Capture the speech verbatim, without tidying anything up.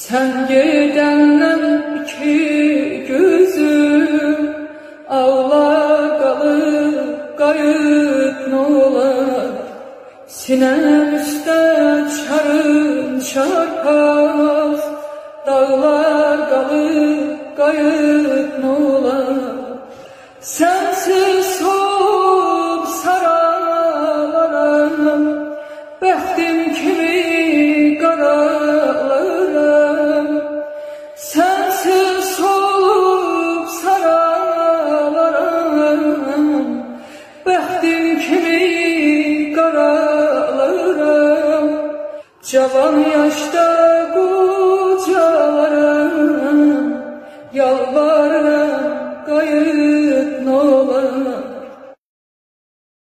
Sen gedəndən iki gözüm ağlar qalıb qayıt nolar. Sinəm üstə çarın çarpaz, dağlar qalıb qayıt nolar. Sensiz solub saralaram, bəxtim kimi qaralaram. Sensiz solub saralaram, bəxtim kimi qaralaram. Cavan yaşda qocalaram, yalvarım